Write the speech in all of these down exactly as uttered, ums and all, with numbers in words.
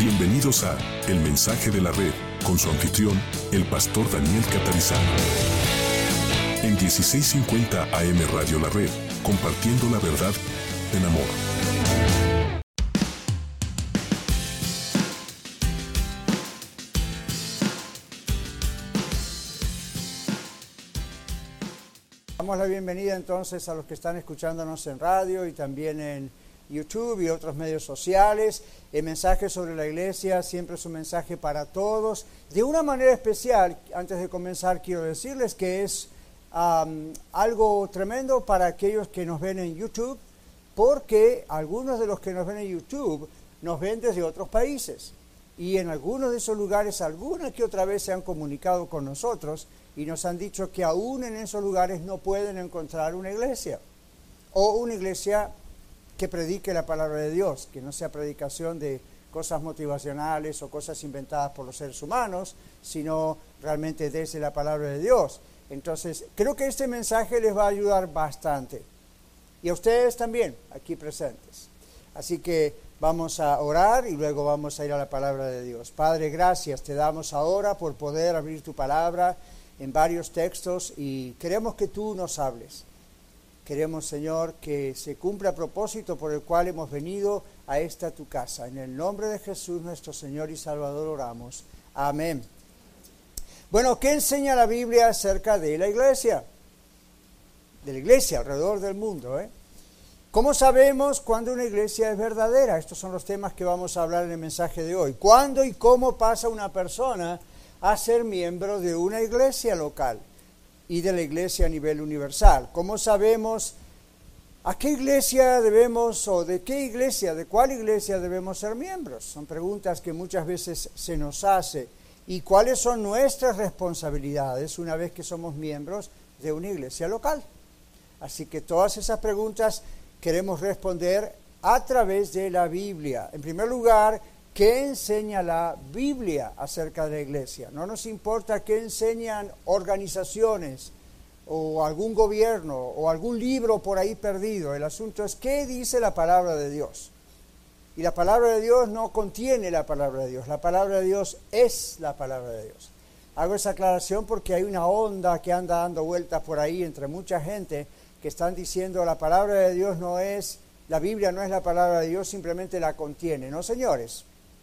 Bienvenidos a El Mensaje de la Red, con su anfitrión, el pastor Daniel Catarizano. En dieciséis cincuenta A M Radio La Red, compartiendo la verdad en amor. Damos la bienvenida entonces a los que están escuchándonos en radio y también en YouTube y otros medios sociales. El mensaje sobre la iglesia siempre es un mensaje para todos. De una manera especial, antes de comenzar, quiero decirles que es um, algo tremendo para aquellos que nos ven en YouTube, porque algunos de los que nos ven en YouTube nos ven desde otros países. Y en algunos de esos lugares, alguna que otra vez se han comunicado con nosotros y nos han dicho que aún en esos lugares no pueden encontrar una iglesia o una iglesia que predique la palabra de Dios, que no sea predicación de cosas motivacionales o cosas inventadas por los seres humanos, sino realmente desde la palabra de Dios. Entonces, creo que este mensaje les va a ayudar bastante. Y a ustedes también, aquí presentes. Así que vamos a orar y luego vamos a ir a la palabra de Dios. Padre, gracias te damos ahora por poder abrir tu palabra en varios textos y queremos que tú nos hables. Queremos, Señor, que se cumpla el propósito por el cual hemos venido a esta tu casa. En el nombre de Jesús, nuestro Señor y Salvador, oramos. Amén. Bueno, ¿qué enseña la Biblia acerca de la iglesia? De la iglesia alrededor del mundo, ¿eh? ¿Cómo sabemos cuándo una iglesia es verdadera? Estos son los temas que vamos a hablar en el mensaje de hoy. ¿Cuándo y cómo pasa una persona a ser miembro de una iglesia local y de la iglesia a nivel universal? ¿Cómo sabemos a qué iglesia debemos o de qué iglesia, de cuál iglesia debemos ser miembros? Son preguntas que muchas veces se nos hace. ¿Y cuáles son nuestras responsabilidades una vez que somos miembros de una iglesia local? Así que todas esas preguntas queremos responder a través de la Biblia. En primer lugar, ¿qué enseña la Biblia acerca de la iglesia? No nos importa qué enseñan organizaciones o algún gobierno o algún libro por ahí perdido. El asunto es qué dice la palabra de Dios. Y la palabra de Dios no contiene la palabra de Dios. La palabra de Dios es la palabra de Dios. Hago esa aclaración porque hay una onda que anda dando vueltas por ahí entre mucha gente que están diciendo la palabra de Dios no es, la Biblia no es la palabra de Dios, simplemente la contiene. No, señores.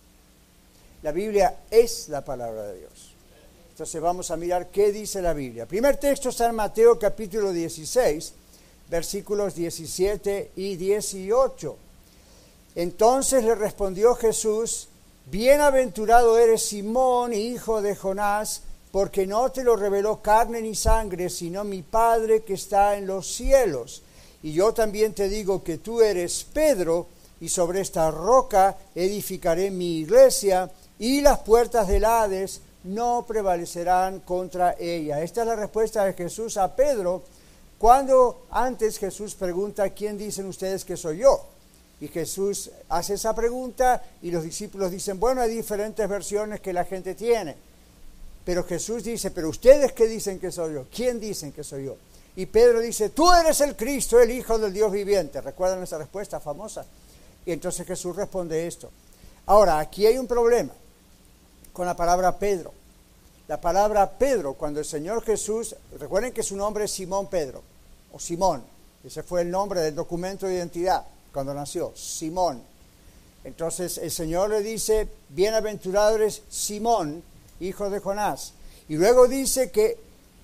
La Biblia es la palabra de Dios. Entonces vamos a mirar qué dice la Biblia. El primer texto está en Mateo capítulo dieciséis, versículos diecisiete y dieciocho. Entonces le respondió Jesús: bienaventurado eres Simón, hijo de Jonás, porque no te lo reveló carne ni sangre, sino mi Padre que está en los cielos. Y yo también te digo que tú eres Pedro, y sobre esta roca edificaré mi iglesia, y las puertas del Hades no prevalecerán contra ella. Esta es la respuesta de Jesús a Pedro, cuando antes Jesús pregunta: ¿quién dicen ustedes que soy yo? Y Jesús hace esa pregunta y los discípulos dicen: bueno, hay diferentes versiones que la gente tiene. Pero Jesús dice: ¿pero ustedes qué dicen que soy yo? ¿Quién dicen que soy yo? Y Pedro dice: tú eres el Cristo, el Hijo del Dios viviente. ¿Recuerdan esa respuesta famosa? Y entonces Jesús responde esto. Ahora, aquí hay un problema con la palabra Pedro. La palabra Pedro, cuando el Señor Jesús, recuerden que su nombre es Simón Pedro, o Simón. Ese fue el nombre del documento de identidad cuando nació, Simón. Entonces el Señor le dice: bienaventurado eres Simón, hijo de Jonás. Y luego dice que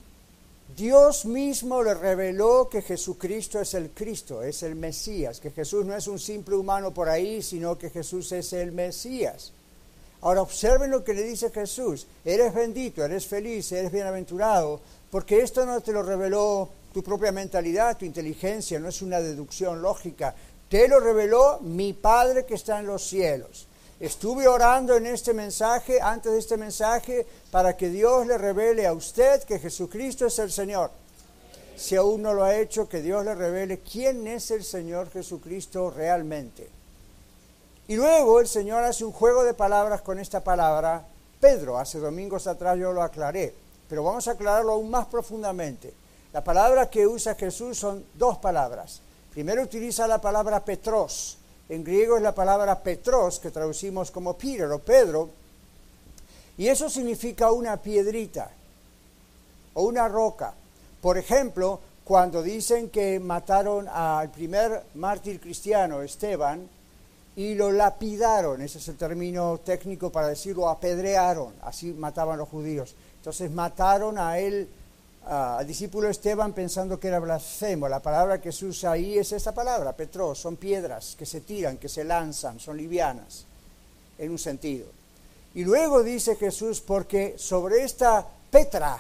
Dios mismo le reveló que Jesucristo es el Cristo, es el Mesías, que Jesús no es un simple humano por ahí, sino que Jesús es el Mesías. Ahora observen lo que le dice Jesús: eres bendito, eres feliz, eres bienaventurado, porque esto no te lo reveló tu propia mentalidad, tu inteligencia, no es una deducción lógica. Te lo reveló mi Padre que está en los cielos. Estuve orando en este mensaje, antes de este mensaje, para que Dios le revele a usted que Jesucristo es el Señor. Si aún no lo ha hecho, que Dios le revele quién es el Señor Jesucristo realmente. Y luego el Señor hace un juego de palabras con esta palabra Pedro. Hace domingos atrás yo lo aclaré, pero vamos a aclararlo aún más profundamente. La palabra que usa Jesús son dos palabras. Primero utiliza la palabra Petros, En griego es la palabra Petros, que traducimos como Peter o Pedro, y eso significa una piedrita o una roca. Por ejemplo, cuando dicen que mataron al primer mártir cristiano, Esteban, y lo lapidaron, ese es el término técnico para decirlo, apedrearon, así mataban los judíos. Entonces mataron a él, uh, al discípulo Esteban, pensando que era blasfemo. La palabra que se usa ahí es esta palabra, Petros, son piedras que se tiran, que se lanzan, son livianas, en un sentido. Y luego dice Jesús, porque sobre esta Petra,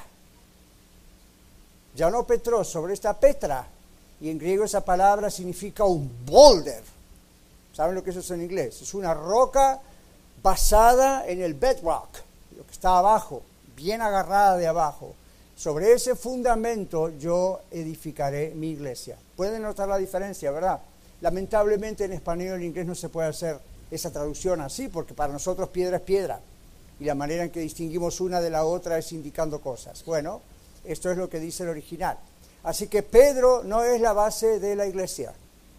ya no Petros, sobre esta Petra, y en griego esa palabra significa un boulder. ¿Saben lo que eso es en inglés? Es una roca basada en el bedrock, lo que está abajo, bien agarrada de abajo. Sobre ese fundamento yo edificaré mi iglesia. Pueden notar la diferencia, ¿verdad? Lamentablemente en español y en inglés no se puede hacer esa traducción así, porque para nosotros piedra es piedra, y la manera en que distinguimos una de la otra es indicando cosas. Bueno, esto es lo que dice el original. Así que Pedro no es la base de la iglesia.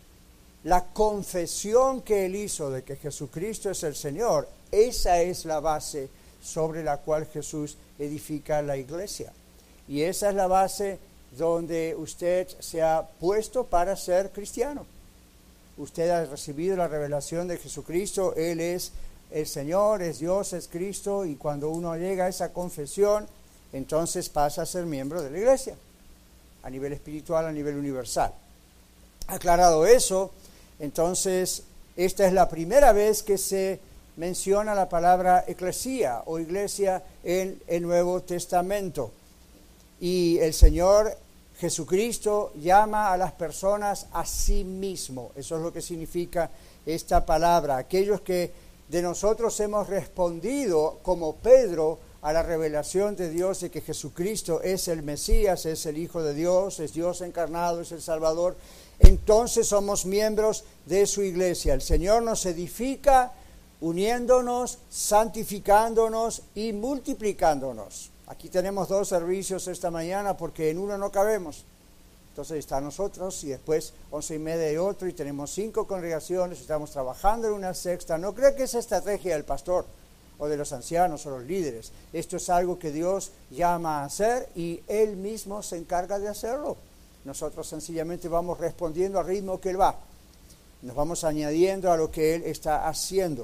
La confesión que él hizo de que Jesucristo es el Señor, esa es la base sobre la cual Jesús edifica la iglesia. Y esa es la base donde usted se ha puesto para ser cristiano. Usted ha recibido la revelación de Jesucristo, Él es el Señor, es Dios, es Cristo, y cuando uno llega a esa confesión, entonces pasa a ser miembro de la iglesia, a nivel espiritual, a nivel universal. Aclarado eso, entonces esta es la primera vez que se menciona la palabra eclesía o iglesia en el Nuevo Testamento. Y el Señor Jesucristo llama a las personas a sí mismo. Eso es lo que significa esta palabra. Aquellos que de nosotros hemos respondido como Pedro a la revelación de Dios de que Jesucristo es el Mesías, es el Hijo de Dios, es Dios encarnado, es el Salvador, entonces somos miembros de su iglesia. El Señor nos edifica uniéndonos, santificándonos y multiplicándonos. Aquí tenemos dos servicios esta mañana porque en uno no cabemos. Entonces está nosotros y después once y media y otro, y tenemos cinco congregaciones, estamos trabajando en una sexta. No creo que es estrategia del pastor o de los ancianos o los líderes. Esto es algo que Dios llama a hacer y Él mismo se encarga de hacerlo. Nosotros sencillamente vamos respondiendo al ritmo que Él va. Nos vamos añadiendo a lo que Él está haciendo.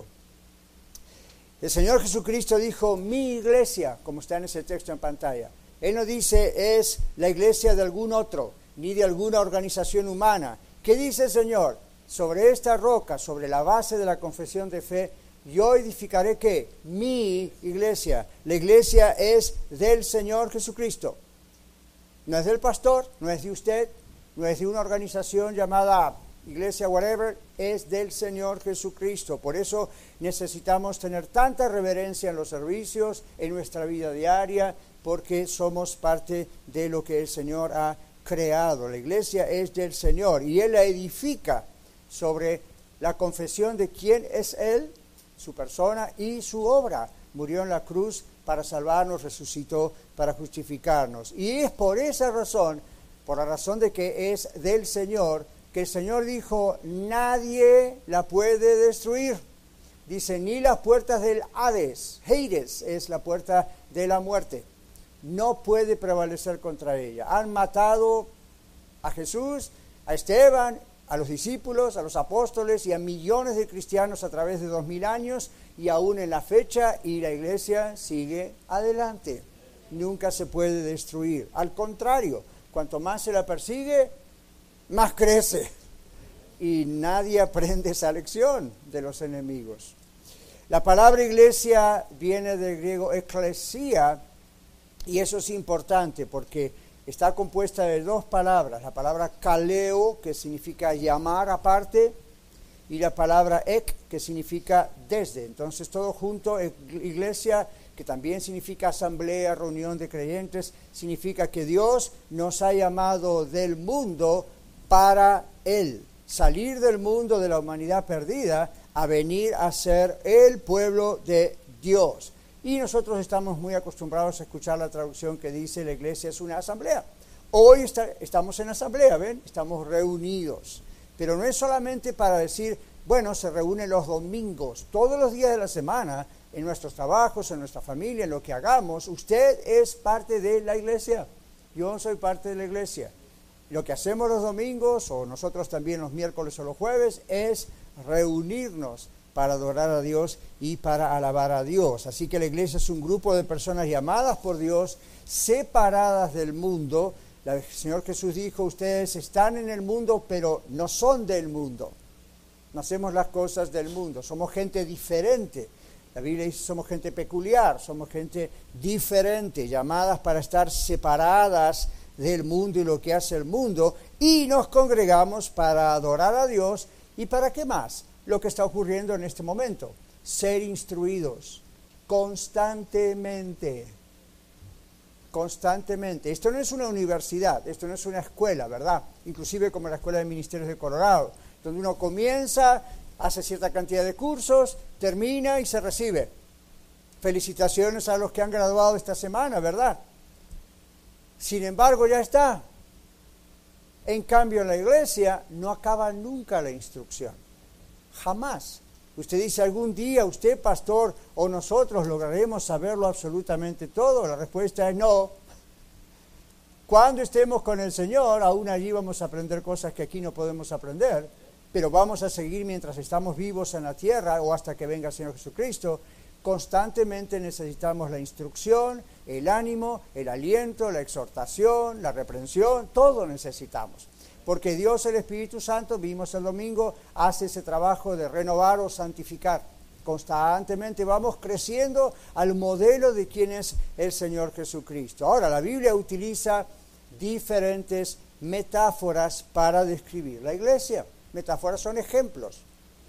El Señor Jesucristo dijo, mi iglesia, como está en ese texto en pantalla. Él no dice, es la iglesia de algún otro, ni de alguna organización humana. ¿Qué dice el Señor? Sobre esta roca, sobre la base de la confesión de fe, yo edificaré, ¿qué? Mi iglesia. La iglesia es del Señor Jesucristo. No es del pastor, no es de usted, no es de una organización llamada iglesia whatever, es del Señor Jesucristo. Por eso necesitamos tener tanta reverencia en los servicios, en nuestra vida diaria, porque somos parte de lo que el Señor ha creado. La iglesia es del Señor y Él la edifica sobre la confesión de quién es Él, su persona y su obra. Murió en la cruz para salvarnos, resucitó para justificarnos. Y es por esa razón, por la razón de que es del Señor, que el Señor dijo, nadie la puede destruir. Dice, ni las puertas del Hades, Hades es la puerta de la muerte, no puede prevalecer contra ella. Han matado a Jesús, a Esteban, a los discípulos, a los apóstoles y a millones de cristianos a través de dos mil años y aún en la fecha, y la iglesia sigue adelante. Nunca se puede destruir. Al contrario, cuanto más se la persigue, más crece. Y nadie aprende esa lección de los enemigos. La palabra iglesia viene del griego eklesia, y eso es importante porque está compuesta de dos palabras, la palabra kaleo, que significa llamar aparte, y la palabra ek, que significa desde. Entonces todo junto, iglesia, que también significa asamblea, reunión de creyentes, significa que Dios nos ha llamado del mundo para Él, salir del mundo de la humanidad perdida a venir a ser el pueblo de Dios. Y nosotros estamos muy acostumbrados a escuchar la traducción que dice la iglesia es una asamblea. Hoy está, estamos en asamblea, ¿ven? Estamos reunidos. Pero no es solamente para decir Bueno, se reúne los domingos, todos los días de la semana, en nuestros trabajos, en nuestra familia, en lo que hagamos. Usted es parte de la iglesia. Yo soy parte de la iglesia. Lo que hacemos los domingos, o nosotros también los miércoles o los jueves, es reunirnos para adorar a Dios y para alabar a Dios. Así que la iglesia es un grupo de personas llamadas por Dios, separadas del mundo. El Señor Jesús dijo, ustedes están en el mundo, pero no son del mundo. No hacemos las cosas del mundo, somos gente diferente. La Biblia dice somos gente peculiar, somos gente diferente, llamadas para estar separadas del mundo y lo que hace el mundo, y nos congregamos para adorar a Dios. ¿Y para qué más? Lo que está ocurriendo en este momento, ser instruidos constantemente, constantemente. Esto no es una universidad, esto no es una escuela, ¿verdad? Inclusive como la Escuela de Ministerios de Colorado, donde uno comienza, hace cierta cantidad de cursos, termina y se recibe. Felicitaciones a los que han graduado esta semana, ¿verdad? Sin embargo, ya está. En cambio, en la iglesia no acaba nunca la instrucción. Jamás. Usted dice, algún día usted, pastor, o nosotros lograremos saberlo absolutamente todo. La respuesta es no. Cuando estemos con el Señor, aún allí vamos a aprender cosas que aquí no podemos aprender, pero vamos a seguir mientras estamos vivos en la tierra o hasta que venga el Señor Jesucristo. Constantemente necesitamos la instrucción, el ánimo, el aliento, la exhortación, la reprensión, todo necesitamos. Porque Dios, el Espíritu Santo, vimos el domingo, hace ese trabajo de renovar o santificar. Constantemente vamos creciendo al modelo de quién es el Señor Jesucristo. Ahora, la Biblia utiliza diferentes metáforas para describir la iglesia. Metáforas son ejemplos.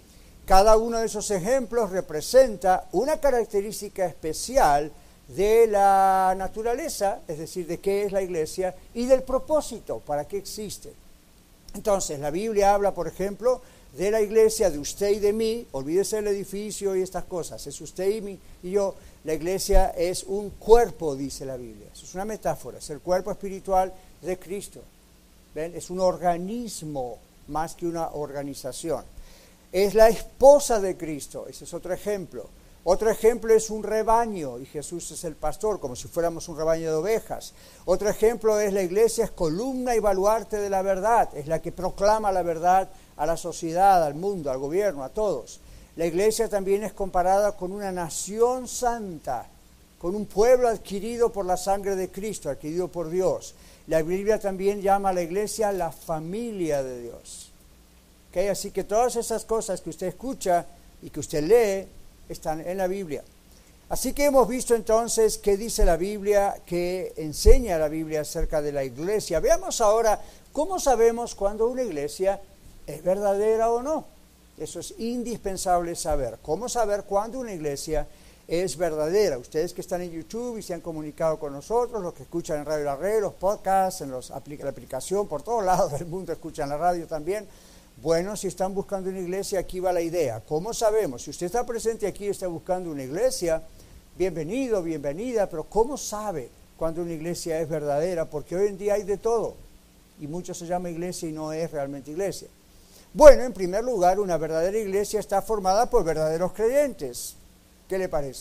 Cada uno de esos ejemplos representa una característica especial de la naturaleza, es decir, de qué es la iglesia y del propósito, para qué existe. Entonces, la Biblia habla, por ejemplo, de la iglesia, de usted y de mí. Olvídese del edificio y estas cosas. Es usted y mí y yo. La iglesia es un cuerpo, dice la Biblia. Eso es una metáfora. Es el cuerpo espiritual de Cristo. ¿Ven? Es un organismo más que una organización. Es la esposa de Cristo. Ese es otro ejemplo. Otro ejemplo es un rebaño, y Jesús es el pastor, como si fuéramos un rebaño de ovejas. Otro ejemplo es la iglesia, es columna y baluarte de la verdad, es la que proclama la verdad a la sociedad, al mundo, al gobierno, a todos. La iglesia también es comparada con una nación santa, con un pueblo adquirido por la sangre de Cristo, adquirido por Dios. La Biblia también llama a la iglesia la familia de Dios. ¿Okay? Así que todas esas cosas que usted escucha y que usted lee, están en la Biblia. Así que hemos visto entonces qué dice la Biblia, qué enseña la Biblia acerca de la iglesia. Veamos ahora cómo sabemos cuando una iglesia es verdadera o no. Eso es indispensable saber. ¿Cómo saber cuándo una iglesia es verdadera? Ustedes que están en YouTube y se han comunicado con nosotros, los que escuchan en Radio La Red, los podcasts, en los, la aplicación, por todos lados del mundo escuchan la radio también. Bueno, si están buscando una iglesia, aquí va la idea. ¿Cómo sabemos? Si usted está presente aquí y está buscando una iglesia, bienvenido, bienvenida, pero ¿cómo sabe cuando una iglesia es verdadera? Porque hoy en día hay de todo, y mucho se llama iglesia y no es realmente iglesia. Bueno, en primer lugar, una verdadera iglesia está formada por verdaderos creyentes. ¿Qué le parece?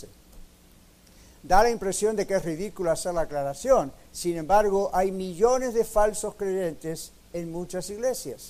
Da la impresión de que es ridículo hacer la aclaración. Sin embargo, hay millones de falsos creyentes en muchas iglesias.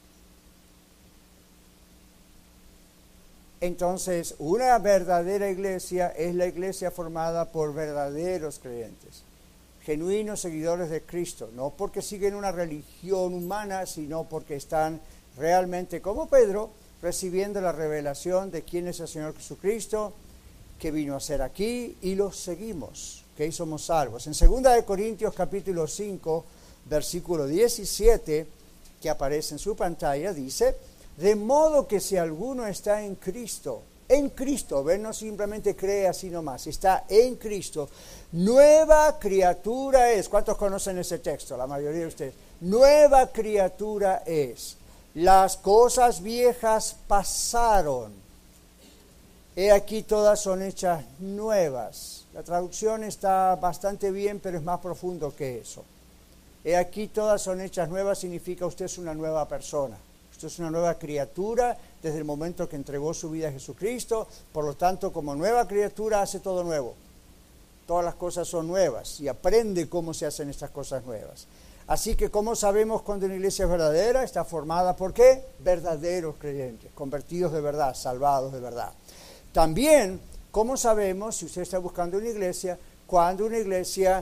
Entonces, una verdadera iglesia es la iglesia formada por verdaderos creyentes, genuinos seguidores de Cristo, no porque siguen una religión humana, sino porque están realmente, como Pedro, recibiendo la revelación de quién es el Señor Jesucristo, que vino a ser aquí, y los seguimos, que somos salvos. En segunda de Corintios capítulo cinco, versículo diecisiete, que aparece en su pantalla, dice: de modo que si alguno está en Cristo, en Cristo, ven, no simplemente cree así nomás, está en Cristo, nueva criatura es. ¿Cuántos conocen ese texto? La mayoría de ustedes. Nueva criatura es. Las cosas viejas pasaron. He aquí todas son hechas nuevas. La traducción está bastante bien, pero es más profundo que eso. He aquí todas son hechas nuevas significa usted es una nueva persona. Usted es una nueva criatura desde el momento que entregó su vida a Jesucristo. Por lo tanto, como nueva criatura hace todo nuevo. Todas las cosas son nuevas y aprende cómo se hacen estas cosas nuevas. Así que, ¿cómo sabemos cuando una iglesia es verdadera? Está formada por ¿qué? Verdaderos creyentes, convertidos de verdad, salvados de verdad. También, ¿cómo sabemos, si usted está buscando una iglesia, cuando una iglesia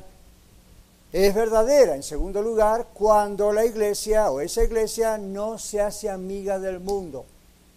es verdadera? En segundo lugar, cuando la iglesia o esa iglesia no se hace amiga del mundo.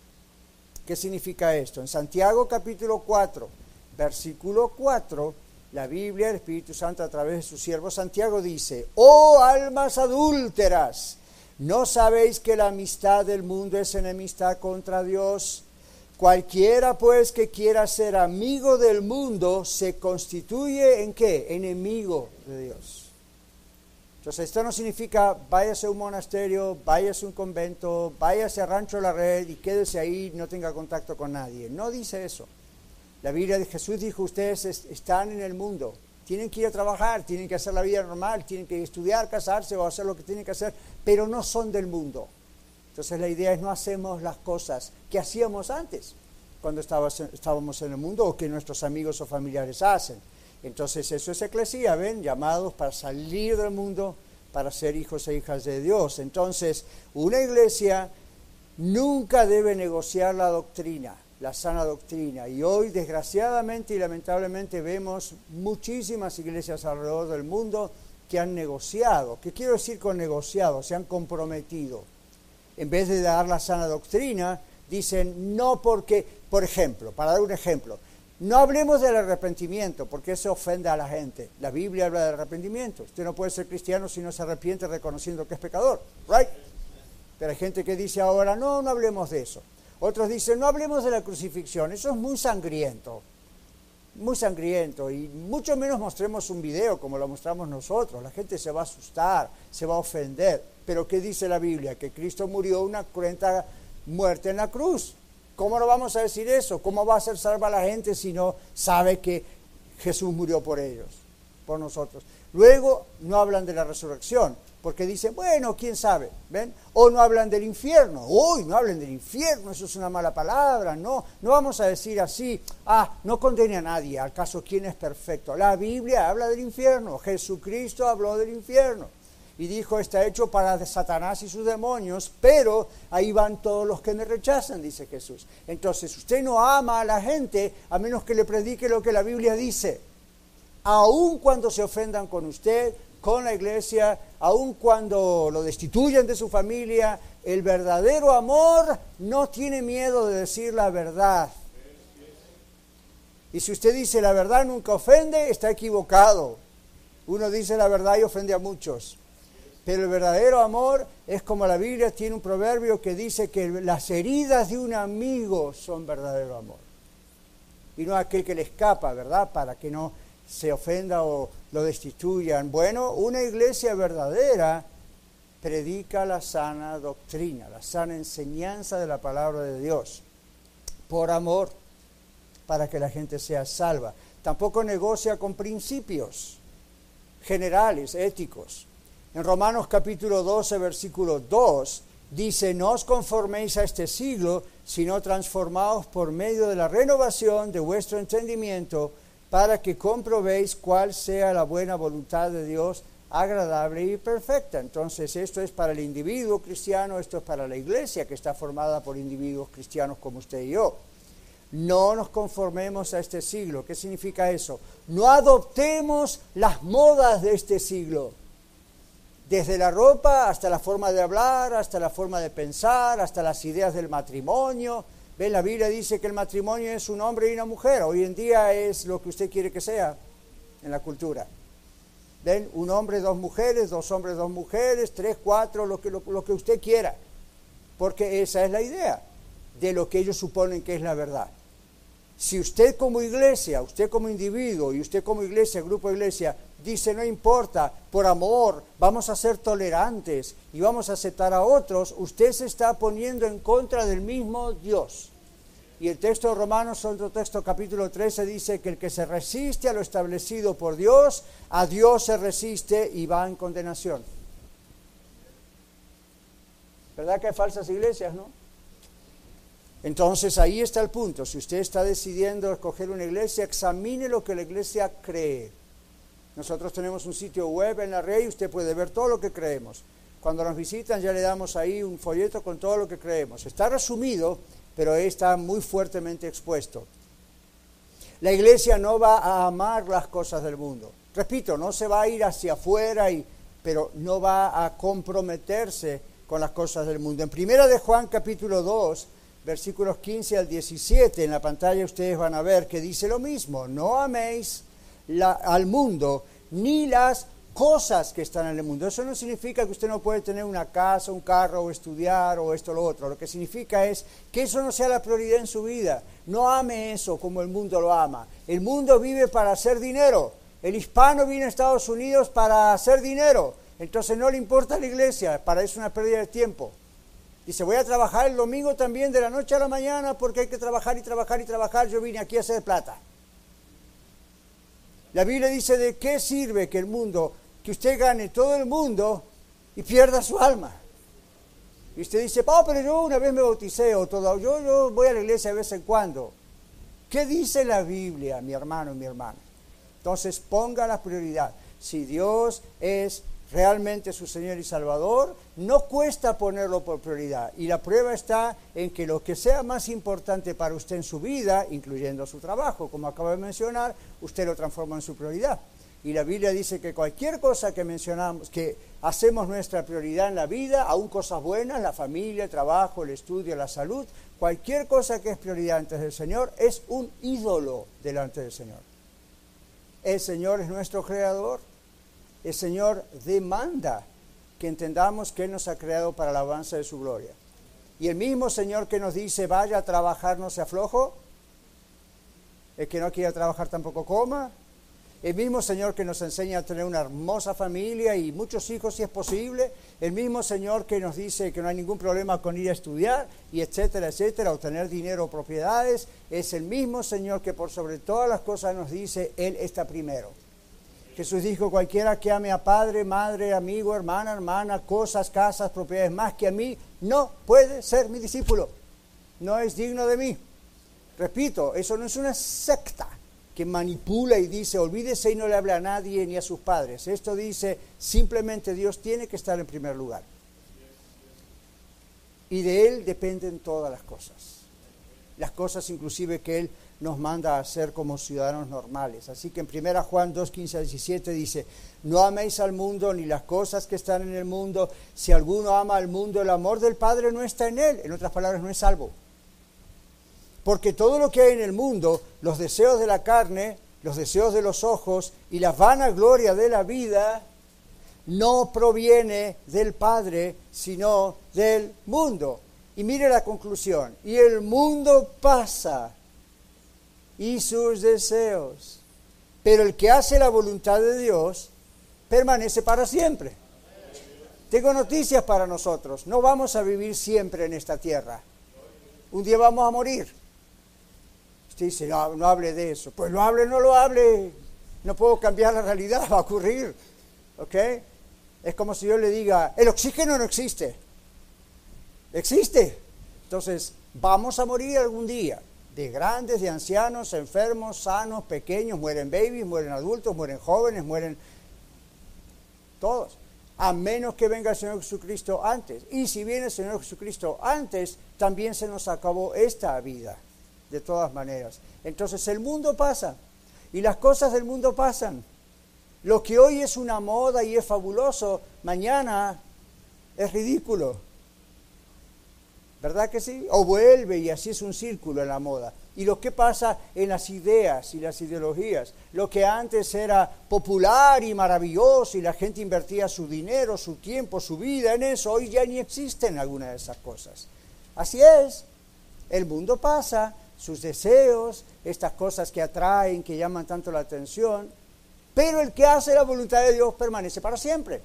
¿Qué significa esto? En Santiago capítulo cuatro, versículo cuatro, la Biblia, el Espíritu Santo a través de su siervo Santiago dice: «Oh almas adúlteras, ¿no sabéis que la amistad del mundo es enemistad contra Dios? Cualquiera pues que quiera ser amigo del mundo se constituye ¿en qué? Enemigo de Dios». Entonces esto no significa váyase a un monasterio, váyase a un convento, váyase a Rancho La Red y quédese ahí, no tenga contacto con nadie. No dice eso. La Biblia de Jesús dijo: ustedes están en el mundo, tienen que ir a trabajar, tienen que hacer la vida normal, tienen que estudiar, casarse o hacer lo que tienen que hacer, pero no son del mundo. Entonces la idea es no hacemos las cosas que hacíamos antes, cuando estábamos en el mundo, o que nuestros amigos o familiares hacen. Entonces eso es eclesía, ¿ven? Llamados para salir del mundo, para ser hijos e hijas de Dios. Entonces, una iglesia nunca debe negociar la doctrina, la sana doctrina. Y hoy, desgraciadamente y lamentablemente, vemos muchísimas iglesias alrededor del mundo que han negociado. ¿Qué quiero decir con negociado? Se han comprometido. En vez de dar la sana doctrina, dicen no porque, por ejemplo, para dar un ejemplo, no hablemos del arrepentimiento, porque eso ofende a la gente. La Biblia habla del arrepentimiento. Usted no puede ser cristiano si no se arrepiente reconociendo que es pecador, ¿right? Pero hay gente que dice ahora, no, no hablemos de eso. Otros dicen, no hablemos de la crucifixión, eso es muy sangriento, muy sangriento, y mucho menos mostremos un video como lo mostramos nosotros. La gente se va a asustar, se va a ofender. Pero ¿qué dice la Biblia? Que Cristo murió una cruenta muerte en la cruz. ¿Cómo no vamos a decir eso? ¿Cómo va a ser salva la gente si no sabe que Jesús murió por ellos, por nosotros? Luego no hablan de la resurrección, porque dicen, bueno, quién sabe, ¿ven? O no hablan del infierno. Uy, no hablen del infierno, eso es una mala palabra. No, no vamos a decir así, ah, no condene a nadie, al caso, ¿quién es perfecto? La Biblia habla del infierno, Jesucristo habló del infierno. Y dijo, está hecho para Satanás y sus demonios, pero ahí van todos los que me rechazan, dice Jesús. Entonces, usted no ama a la gente a menos que le predique lo que la Biblia dice. Aun cuando se ofendan con usted, con la iglesia, aun cuando lo destituyan de su familia, el verdadero amor no tiene miedo de decir la verdad. Y si usted dice la verdad nunca ofende, está equivocado. Uno dice la verdad y ofende a muchos. Pero el verdadero amor es como la Biblia tiene un proverbio que dice que las heridas de un amigo son verdadero amor. Y no aquel que le escapa, ¿verdad? Para que no se ofenda o lo destituyan. Bueno, una iglesia verdadera predica la sana doctrina, la sana enseñanza de la palabra de Dios, por amor, para que la gente sea salva. Tampoco negocia con principios generales, éticos. En Romanos capítulo doce, versículo dos, dice, no os conforméis a este siglo, sino transformaos por medio de la renovación de vuestro entendimiento, para que comprobéis cuál sea la buena voluntad de Dios, agradable y perfecta. Entonces, esto es para el individuo cristiano, esto es para la iglesia, que está formada por individuos cristianos como usted y yo. No nos conformemos a este siglo. ¿Qué significa eso? No adoptemos las modas de este siglo. Desde la ropa hasta la forma de hablar, hasta la forma de pensar, hasta las ideas del matrimonio. ¿Ven? La Biblia dice que el matrimonio es un hombre y una mujer. Hoy en día es lo que usted quiere que sea en la cultura. ¿Ven? Un hombre, dos mujeres, dos hombres, dos mujeres, tres, cuatro, lo que, lo, lo que usted quiera. Porque esa es la idea de lo que ellos suponen que es la verdad. Si usted como iglesia, usted como individuo y usted como iglesia, grupo de iglesia, dice no importa, por amor, vamos a ser tolerantes y vamos a aceptar a otros, usted se está poniendo en contra del mismo Dios. Y el texto de Romanos, otro texto, capítulo trece, dice que el que se resiste a lo establecido por Dios, a Dios se resiste y va en condenación. ¿Verdad que hay falsas iglesias, no? Entonces ahí está el punto. Si usted está decidiendo escoger una iglesia, examine lo que la iglesia cree. Nosotros tenemos un sitio web en la red y usted puede ver todo lo que creemos. Cuando nos visitan ya le damos ahí un folleto con todo lo que creemos. Está resumido, pero está muy fuertemente expuesto. La iglesia no va a amar las cosas del mundo. Repito, no se va a ir hacia afuera, y, pero no va a comprometerse con las cosas del mundo. En primera de Juan capítulo dos, versículos quince al diecisiete, en la pantalla ustedes van a ver que dice lo mismo. No améis la, al mundo ni las cosas que están en el mundo. Eso no significa que usted no puede tener una casa, un carro, o estudiar, o esto o lo otro. Lo que significa es que eso no sea la prioridad en su vida. No ame eso como el mundo lo ama. El mundo vive para hacer dinero. El hispano viene a Estados Unidos para hacer dinero. Entonces no le importa la iglesia, para eso es una pérdida de tiempo. Dice, voy a trabajar el domingo también de la noche a la mañana porque hay que trabajar y trabajar y trabajar. Yo vine aquí a hacer plata. La Biblia dice, ¿de qué sirve que el mundo, que usted gane todo el mundo y pierda su alma? Y usted dice, oh, pero yo una vez me bauticé o todo, yo, yo voy a la iglesia de vez en cuando. ¿Qué dice la Biblia, mi hermano y mi hermana? Entonces ponga la prioridad. Si Dios es realmente su Señor y Salvador, no cuesta ponerlo por prioridad. Y la prueba está en que lo que sea más importante para usted en su vida, incluyendo su trabajo, como acabo de mencionar, usted lo transforma en su prioridad. Y la Biblia dice que cualquier cosa que mencionamos, que hacemos nuestra prioridad en la vida, aún cosas buenas, la familia, el trabajo, el estudio, la salud, cualquier cosa que es prioridad antes del Señor es un ídolo delante del Señor. El Señor es nuestro creador. El Señor demanda que entendamos que Él nos ha creado para la alabanza de su gloria. Y el mismo Señor que nos dice, vaya a trabajar, no se aflojo. El que no quiera trabajar tampoco coma. El mismo Señor que nos enseña a tener una hermosa familia y muchos hijos si es posible. El mismo Señor que nos dice que no hay ningún problema con ir a estudiar y etcétera, etcétera, o tener dinero o propiedades. Es el mismo Señor que por sobre todas las cosas nos dice, Él está primero. Jesús dijo, cualquiera que ame a padre, madre, amigo, hermana, hermana, cosas, casas, propiedades más que a mí, no puede ser mi discípulo. No es digno de mí. Repito, eso no es una secta que manipula y dice, olvídese y no le hable a nadie ni a sus padres. Esto dice, simplemente Dios tiene que estar en primer lugar. Y de Él dependen todas las cosas. Las cosas inclusive que Él nos manda a hacer como ciudadanos normales. Así que en primera Juan dos, quince a diecisiete dice, no améis al mundo ni las cosas que están en el mundo. Si alguno ama al mundo, el amor del Padre no está en él. En otras palabras, no es salvo. Porque todo lo que hay en el mundo, los deseos de la carne, los deseos de los ojos y la vanagloria de la vida, no proviene del Padre, sino del mundo. Y mire la conclusión. Y el mundo pasa y sus deseos, pero el que hace la voluntad de Dios permanece para siempre. Tengo noticias para nosotros, no vamos a vivir siempre en esta tierra. Un día vamos a morir. Usted dice, no, no hable de eso. Pues lo hable, no lo hable. No puedo cambiar la realidad, va a ocurrir. ¿Ok? Es como si yo le diga, el oxígeno no existe. Existe. Entonces, vamos a morir algún día. De grandes, de ancianos, enfermos, sanos, pequeños, mueren babies, mueren adultos, mueren jóvenes, mueren todos. A menos que venga el Señor Jesucristo antes. Y si viene el Señor Jesucristo antes, también se nos acabó esta vida, de todas maneras. Entonces el mundo pasa, y las cosas del mundo pasan. Lo que hoy es una moda y es fabuloso, mañana es ridículo. ¿Verdad que sí? O vuelve y así es un círculo en la moda. Y lo que pasa en las ideas y las ideologías, lo que antes era popular y maravilloso y la gente invertía su dinero, su tiempo, su vida en eso, hoy ya ni existen algunas de esas cosas. Así es, el mundo pasa, sus deseos, estas cosas que atraen, que llaman tanto la atención, pero el que hace la voluntad de Dios permanece para siempre.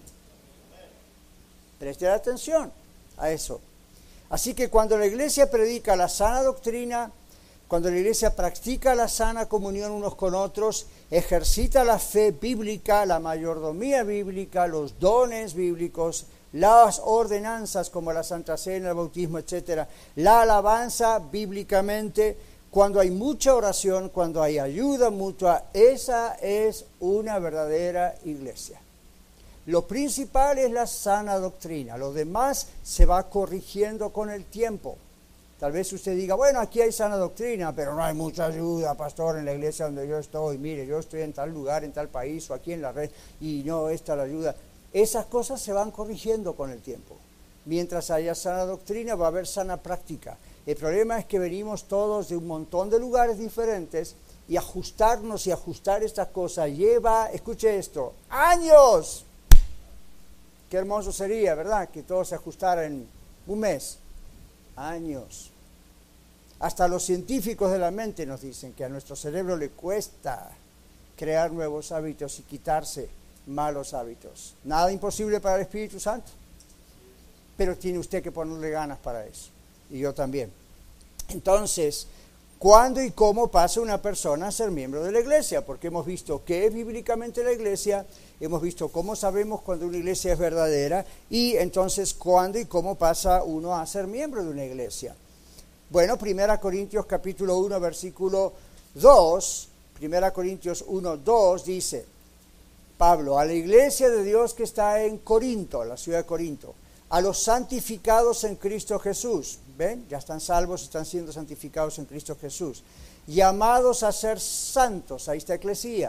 Preste atención a eso. Así que cuando la iglesia predica la sana doctrina, cuando la iglesia practica la sana comunión unos con otros, ejercita la fe bíblica, la mayordomía bíblica, los dones bíblicos, las ordenanzas como la Santa Cena, el bautismo, etcétera, la alabanza bíblicamente, cuando hay mucha oración, cuando hay ayuda mutua, esa es una verdadera iglesia. Lo principal es la sana doctrina, lo demás se va corrigiendo con el tiempo. Tal vez usted diga, bueno, aquí hay sana doctrina, pero no hay mucha ayuda, pastor, en la iglesia donde yo estoy. Mire, yo estoy en tal lugar, en tal país o aquí en la red y no está la ayuda. Esas cosas se van corrigiendo con el tiempo. Mientras haya sana doctrina, va a haber sana práctica. El problema es que venimos todos de un montón de lugares diferentes y ajustarnos y ajustar estas cosas lleva, escuche esto, años. Qué hermoso sería, ¿verdad? Que todo se ajustara en un mes. Años. Hasta los científicos de la mente nos dicen que a nuestro cerebro le cuesta crear nuevos hábitos y quitarse malos hábitos. Nada imposible para el Espíritu Santo, pero tiene usted que ponerle ganas para eso, y yo también. Entonces, ¿cuándo y cómo pasa una persona a ser miembro de la iglesia? Porque hemos visto qué es bíblicamente la iglesia, hemos visto cómo sabemos cuando una iglesia es verdadera, y entonces, ¿cuándo y cómo pasa uno a ser miembro de una iglesia? Bueno, Primera Corintios capítulo uno, versículo dos, Primera Corintios uno, dos dice, Pablo, a la iglesia de Dios que está en Corinto, la ciudad de Corinto, a los santificados en Cristo Jesús, ¿ven? Ya están salvos, están siendo santificados en Cristo Jesús, llamados a ser santos, ahí está eclesía,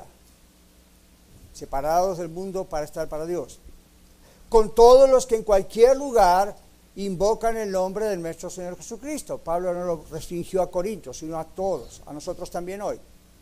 separados del mundo para estar para Dios, con todos los que en cualquier lugar invocan el nombre de nuestro Señor Jesucristo. Pablo no lo restringió a Corinto, sino a todos, a nosotros también hoy.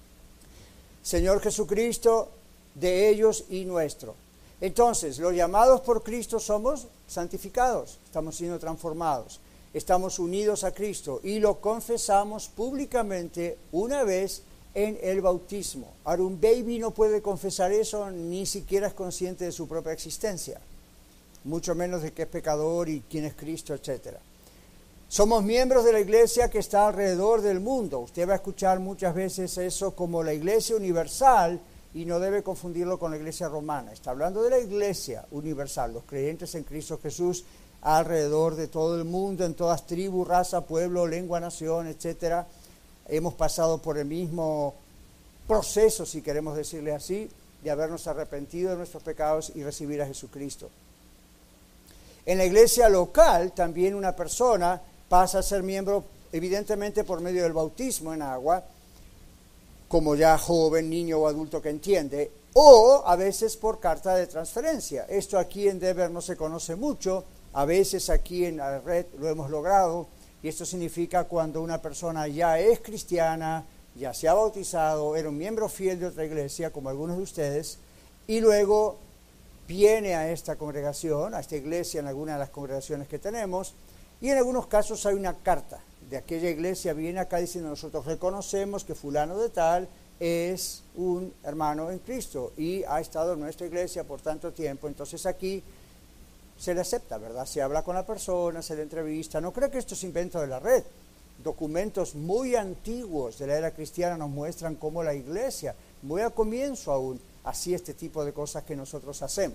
Señor Jesucristo, de ellos y nuestro. Entonces, los llamados por Cristo somos santificados, estamos siendo transformados, estamos unidos a Cristo y lo confesamos públicamente una vez en el bautismo. Ahora, un baby no puede confesar eso, ni siquiera es consciente de su propia existencia, mucho menos de que es pecador y quién es Cristo, etcétera. Somos miembros de la iglesia que está alrededor del mundo. Usted va a escuchar muchas veces eso como la iglesia universal, y no debe confundirlo con la iglesia romana. Está hablando de la iglesia universal, los creyentes en Cristo Jesús alrededor de todo el mundo, en todas tribus, raza, pueblo, lengua, nación, etcétera. Hemos pasado por el mismo proceso, si queremos decirle así, de habernos arrepentido de nuestros pecados y recibir a Jesucristo. En la iglesia local también una persona pasa a ser miembro, evidentemente por medio del bautismo en agua, como ya joven, niño o adulto que entiende, o a veces por carta de transferencia. Esto aquí en Denver no se conoce mucho, a veces aquí en la red lo hemos logrado, y esto significa cuando una persona ya es cristiana, ya se ha bautizado, era un miembro fiel de otra iglesia, como algunos de ustedes, y luego viene a esta congregación, a esta iglesia en alguna de las congregaciones que tenemos, y en algunos casos hay una carta de aquella iglesia, viene acá diciendo nosotros reconocemos que fulano de tal es un hermano en Cristo y ha estado en nuestra iglesia por tanto tiempo, entonces aquí se le acepta, ¿verdad? Se habla con la persona, se le entrevista. No creo que esto es invento de la red. Documentos muy antiguos de la era cristiana nos muestran cómo la iglesia, muy a comienzo aún, hacía este tipo de cosas que nosotros hacemos.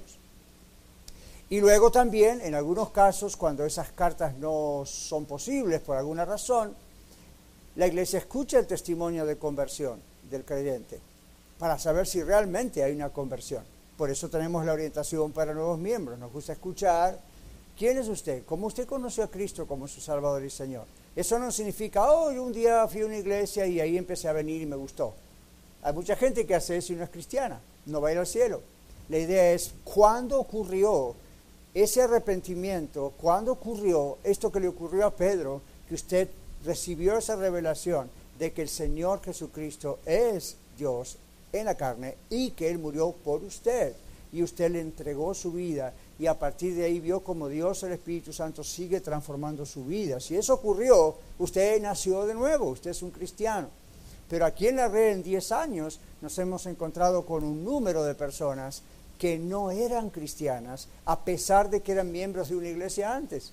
Y luego también, en algunos casos, cuando esas cartas no son posibles por alguna razón, la iglesia escucha el testimonio de conversión del creyente para saber si realmente hay una conversión. Por eso tenemos la orientación para nuevos miembros. Nos gusta escuchar quién es usted, cómo usted conoció a Cristo como su Salvador y Señor. Eso no significa, oh, yo un día fui a una iglesia y ahí empecé a venir y me gustó. Hay mucha gente que hace eso y no es cristiana, no va a ir al cielo. La idea es, ¿cuándo ocurrió ese arrepentimiento? ¿Cuándo ocurrió esto que le ocurrió a Pedro, que usted recibió esa revelación de que el Señor Jesucristo es Dios en la carne y que Él murió por usted y usted le entregó su vida y a partir de ahí vio como Dios, el Espíritu Santo, sigue transformando su vida? Si eso ocurrió, usted nació de nuevo, usted es un cristiano. Pero aquí en la red en diez años nos hemos encontrado con un número de personas que no eran cristianas a pesar de que eran miembros de una iglesia antes.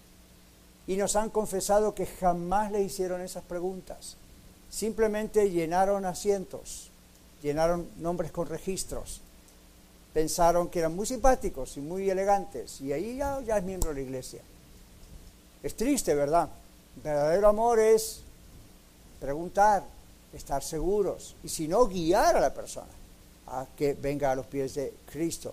Y nos han confesado que jamás le hicieron esas preguntas. Simplemente llenaron asientos, llenaron nombres con registros. pensaron que eran muy simpáticos y muy elegantes, y ahí ya, ya es miembro de la iglesia. Es triste, ¿verdad? El verdadero amor es preguntar, estar seguros, y si no, guiar a la persona a que venga a los pies de Cristo.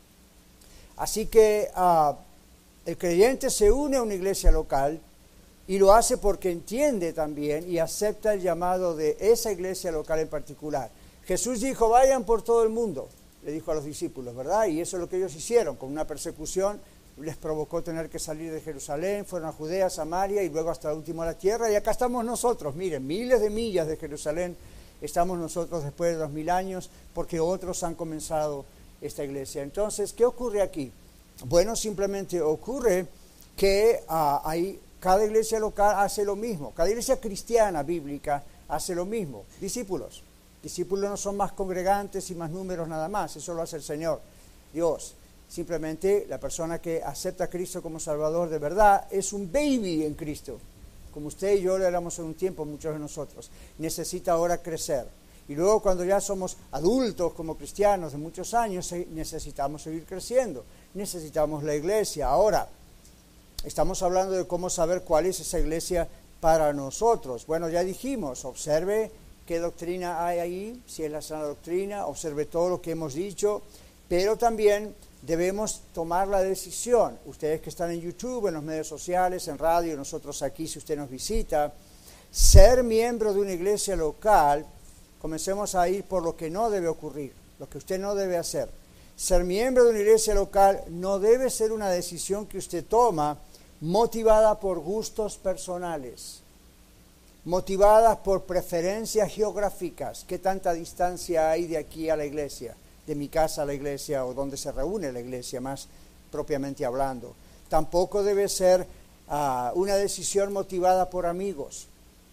Así que uh, el creyente se une a una iglesia local y lo hace porque entiende también y acepta el llamado de esa iglesia local en particular. Jesús dijo, vayan por todo el mundo, le dijo a los discípulos, ¿verdad? Y eso es lo que ellos hicieron. Con una persecución les provocó tener que salir de Jerusalén, fueron a Judea, Samaria y luego hasta el último a la tierra. Y acá estamos nosotros, miren, miles de millas de Jerusalén estamos nosotros después de dos mil años, porque otros han comenzado esta iglesia. Entonces, ¿qué ocurre aquí? Bueno, simplemente ocurre que uh, hay, cada iglesia local hace lo mismo. Cada iglesia cristiana bíblica hace lo mismo. Discípulos. Discípulos no son más congregantes y más números nada más. Eso lo hace el Señor, Dios. Simplemente la persona que acepta a Cristo como Salvador de verdad es un baby en Cristo. Como usted y yo lo éramos en un tiempo, muchos de nosotros. Necesita ahora crecer. Y luego cuando ya somos adultos como cristianos de muchos años, necesitamos seguir creciendo. Necesitamos la iglesia. Ahora, estamos hablando de cómo saber cuál es esa iglesia para nosotros. Bueno, ya dijimos, observe qué doctrina hay ahí, si es la sana doctrina, observe todo lo que hemos dicho, pero también debemos tomar la decisión. Ustedes que están en YouTube, en los medios sociales, en radio, nosotros aquí, si usted nos visita, ser miembro de una iglesia local, comencemos a ir por lo que no debe ocurrir, lo que usted no debe hacer. Ser miembro de una iglesia local no debe ser una decisión que usted toma motivada por gustos personales, motivadas por preferencias geográficas. ¿Qué tanta distancia hay de aquí a la iglesia? De mi casa a la iglesia, o donde se reúne la iglesia, más propiamente hablando. Tampoco debe ser uh, una decisión motivada por amigos.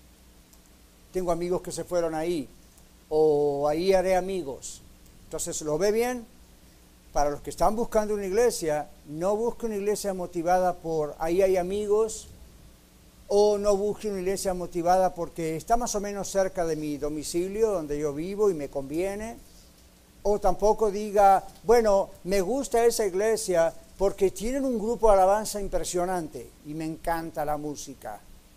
Tengo amigos que se fueron ahí, o ahí haré amigos. Entonces, ¿lo ve bien? Para los que están buscando una iglesia, no busque una iglesia motivada por ahí hay amigos, o no busque una iglesia motivada porque está más o menos cerca de mi domicilio, donde yo vivo y me conviene. O tampoco diga, bueno, me gusta esa iglesia porque tienen un grupo de alabanza impresionante y me encanta la música.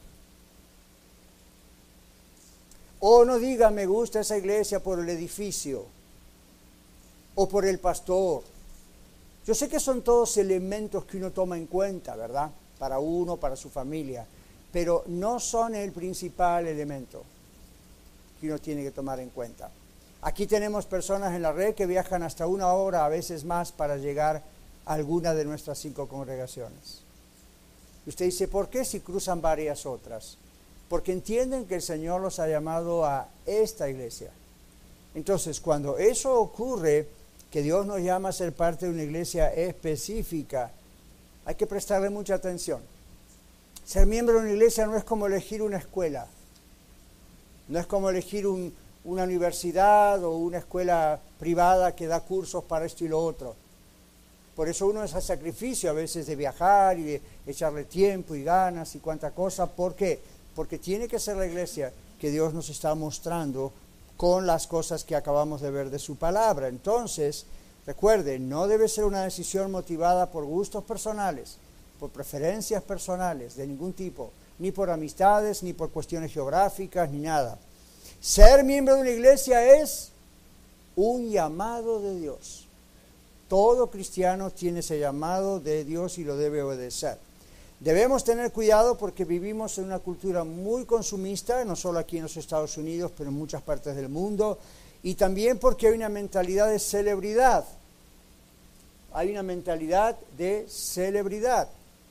O no diga, me gusta esa iglesia por el edificio o por el pastor. Yo sé que son todos elementos que uno toma en cuenta, ¿verdad? Para uno, para su familia, pero no son el principal elemento que uno tiene que tomar en cuenta. Aquí tenemos personas en la red que viajan hasta una hora, a veces más, para llegar a alguna de nuestras cinco congregaciones. Y usted dice, ¿por qué si cruzan varias otras? Porque entienden que el Señor los ha llamado a esta iglesia. Entonces, cuando eso ocurre, que Dios nos llama a ser parte de una iglesia específica, hay que prestarle mucha atención. Ser miembro de una iglesia no es como elegir una escuela, no es como elegir un una universidad o una escuela privada que da cursos para esto y lo otro. Por eso uno hace sacrificio a veces de viajar y de echarle tiempo y ganas y cuánta cosa. ¿Por qué? Porque tiene que ser la iglesia que Dios nos está mostrando con las cosas que acabamos de ver de su palabra. Entonces, recuerden, no debe ser una decisión motivada por gustos personales, por preferencias personales de ningún tipo, ni por amistades, ni por cuestiones geográficas, ni nada. Ser miembro de una iglesia es un llamado de Dios. Todo cristiano tiene ese llamado de Dios y lo debe obedecer. Debemos tener cuidado porque vivimos en una cultura muy consumista, no solo aquí en los Estados Unidos, pero en muchas partes del mundo, y también porque hay una mentalidad de celebridad. Hay una mentalidad de celebridad.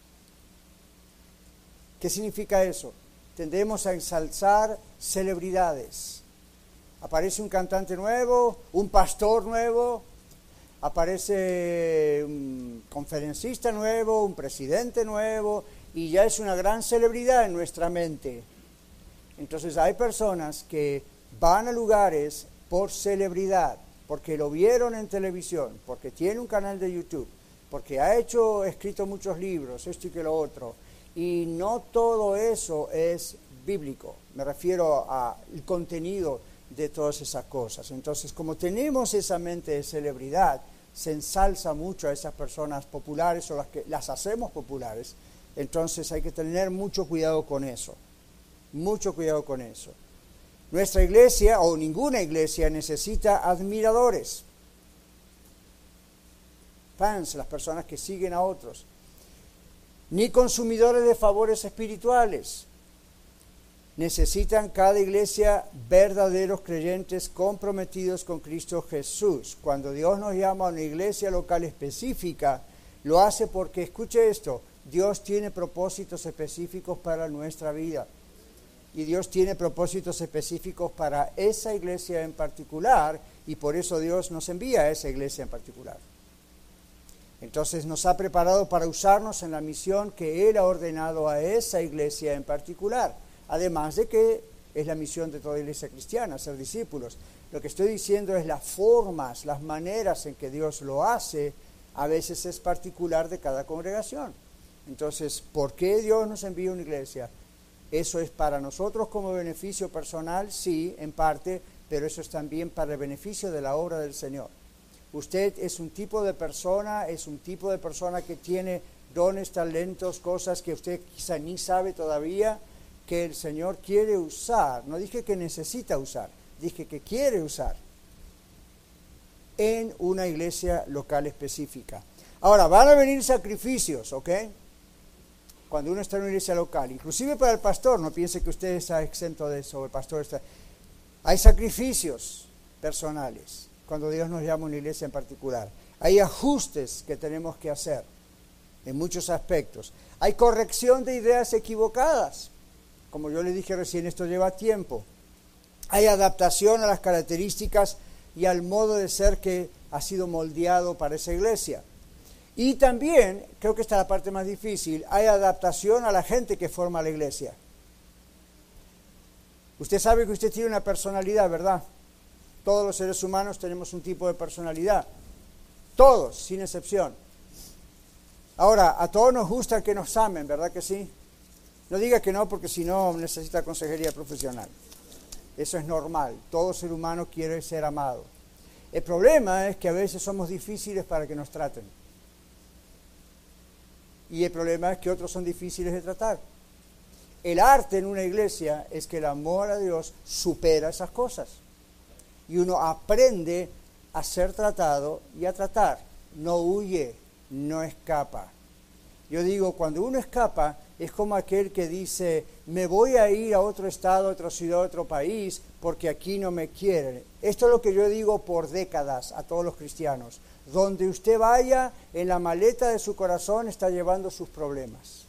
¿Qué significa eso? Tendemos a ensalzar celebridades. Aparece un cantante nuevo, un pastor nuevo, aparece un conferencista nuevo, un presidente nuevo, y ya es una gran celebridad en nuestra mente. Entonces hay personas que van a lugares por celebridad, porque lo vieron en televisión, porque tiene un canal de YouTube, porque ha hecho, escrito muchos libros, esto y que lo otro. Y no todo eso es bíblico, me refiero al contenido de todas esas cosas. Entonces, como tenemos esa mente de celebridad, se ensalza mucho a esas personas populares o las que las hacemos populares. Entonces hay que tener mucho cuidado con eso, mucho cuidado con eso. Nuestra iglesia o ninguna iglesia necesita admiradores, fans, las personas que siguen a otros, ni consumidores de favores espirituales. Necesitan cada iglesia verdaderos creyentes comprometidos con Cristo Jesús. Cuando Dios nos llama a una iglesia local específica, lo hace porque, escuche esto, Dios tiene propósitos específicos para nuestra vida. Y Dios tiene propósitos específicos para esa iglesia en particular, y por eso Dios nos envía a esa iglesia en particular. Entonces nos ha preparado para usarnos en la misión que Él ha ordenado a esa iglesia en particular. Además de que es la misión de toda iglesia cristiana, ser discípulos. Lo que estoy diciendo es las formas, las maneras en que Dios lo hace, a veces es particular de cada congregación. Entonces, ¿por qué Dios nos envía una iglesia? Eso es para nosotros como beneficio personal, sí, en parte, pero eso es también para el beneficio de la obra del Señor. Usted es un tipo de persona, es un tipo de persona que tiene dones, talentos, cosas que usted quizá ni sabe todavía, que el Señor quiere usar. No dije que necesita usar, dije que quiere usar en una iglesia local específica. Ahora, van a venir sacrificios, ¿ok? Cuando uno está en una iglesia local, inclusive para el pastor, no piense que usted está exento de eso, el pastor está... Hay sacrificios personales, cuando Dios nos llama a una iglesia en particular. Hay ajustes que tenemos que hacer, en muchos aspectos. Hay corrección de ideas equivocadas. Como yo le dije recién, esto lleva tiempo. Hay adaptación a las características y al modo de ser que ha sido moldeado para esa iglesia. Y también, creo que esta es la parte más difícil, hay adaptación a la gente que forma la iglesia. Usted sabe que usted tiene una personalidad, ¿verdad? Todos los seres humanos tenemos un tipo de personalidad. Todos, sin excepción. Ahora, a todos nos gusta que nos amen, ¿verdad que sí? No diga que no, porque si no necesita consejería profesional. Eso es normal. Todo ser humano quiere ser amado. El problema es que a veces somos difíciles para que nos traten. Y el problema es que otros son difíciles de tratar. El arte en una iglesia es que el amor a Dios supera esas cosas. Y uno aprende a ser tratado y a tratar. No huye, no escapa. Yo digo, cuando uno escapa, es como aquel que dice, me voy a ir a otro estado, a otra ciudad, a otro país, porque aquí no me quieren. Esto es lo que yo digo por décadas a todos los cristianos. Donde usted vaya, en la maleta de su corazón está llevando sus problemas.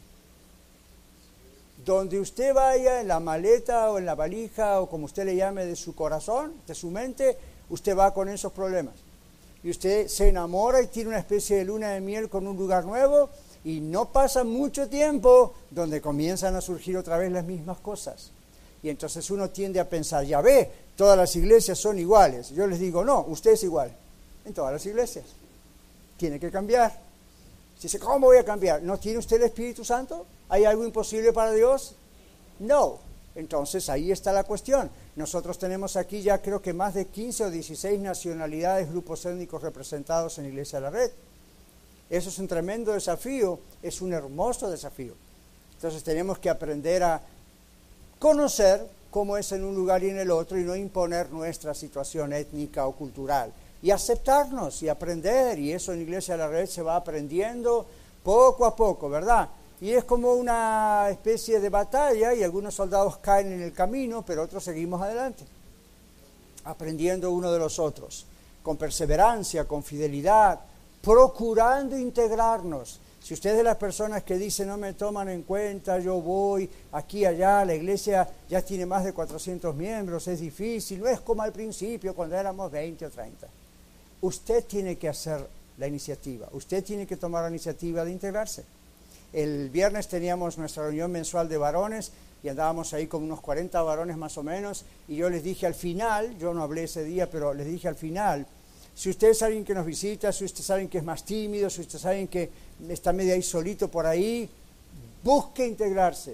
Donde usted vaya, en la maleta o en la valija, o como usted le llame, de su corazón, de su mente, usted va con esos problemas. Y usted se enamora y tiene una especie de luna de miel con un lugar nuevo, y no pasa mucho tiempo donde comienzan a surgir otra vez las mismas cosas. Y entonces uno tiende a pensar, ya ve, todas las iglesias son iguales. Yo les digo, no, usted es igual en todas las iglesias. Tiene que cambiar. Dice, ¿cómo voy a cambiar? ¿No tiene usted el Espíritu Santo? ¿Hay algo imposible para Dios? No. Entonces ahí está la cuestión. Nosotros tenemos aquí ya creo que más de quince o dieciséis nacionalidades, grupos étnicos representados en la Iglesia de la Red. Eso es un tremendo desafío, es un hermoso desafío. Entonces tenemos que aprender a conocer cómo es en un lugar y en el otro y no imponer nuestra situación étnica o cultural. Y aceptarnos y aprender, y eso en la Iglesia de la Red se va aprendiendo poco a poco, ¿verdad? Y es como una especie de batalla y algunos soldados caen en el camino, pero otros seguimos adelante, aprendiendo uno de los otros, con perseverancia, con fidelidad, procurando integrarnos. Si usted es de las personas que dicen no me toman en cuenta, yo voy aquí, allá, la iglesia ya tiene más de cuatrocientos miembros, es difícil, no es como al principio cuando éramos veinte o treinta. Usted tiene que hacer la iniciativa, usted tiene que tomar la iniciativa de integrarse. El viernes teníamos nuestra reunión mensual de varones y andábamos ahí con unos cuarenta varones más o menos, y yo les dije al final, yo no hablé ese día, pero les dije al final, si usted es alguien que nos visita, si usted es alguien que es más tímido, si usted es alguien que está medio ahí solito por ahí, busque integrarse,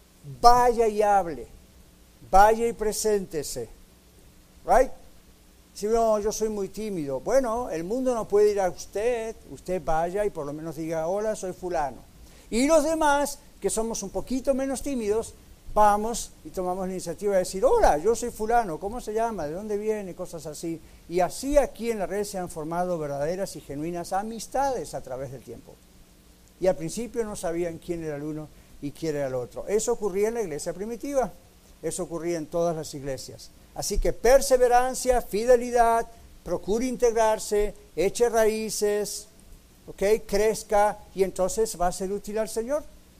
vaya y hable, vaya y preséntese, right? Si no, yo soy muy tímido. Bueno, el mundo no puede ir a usted, usted vaya y por lo menos diga, hola, soy fulano. Y los demás, que somos un poquito menos tímidos, vamos y tomamos la iniciativa de decir, hola, yo soy fulano, ¿cómo se llama? ¿De dónde viene? Cosas así. Y así aquí en la red se han formado verdaderas y genuinas amistades a través del tiempo. Y al principio no sabían quién era el uno y quién era el otro. Eso ocurría en la iglesia primitiva, eso ocurría en todas las iglesias. Así que perseverancia, fidelidad, procure integrarse, eche raíces, ¿ok? Crezca y entonces va a ser útil al Señor.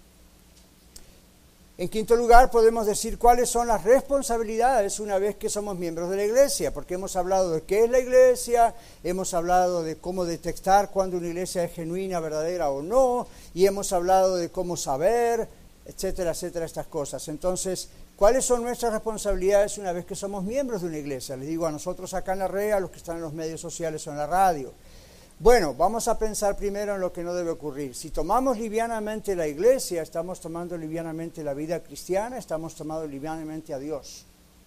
En quinto lugar, podemos decir cuáles son las responsabilidades una vez que somos miembros de la iglesia, porque hemos hablado de qué es la iglesia, hemos hablado de cómo detectar cuando una iglesia es genuina, verdadera o no, y hemos hablado de cómo saber, etcétera, etcétera, estas cosas. Entonces, ¿cuáles son nuestras responsabilidades una vez que somos miembros de una iglesia? Les digo a nosotros acá en la red, a los que están en los medios sociales o en la radio. Bueno, vamos a pensar primero en lo que no debe ocurrir. Si tomamos livianamente la iglesia, estamos tomando livianamente la vida cristiana, estamos tomando livianamente a Dios.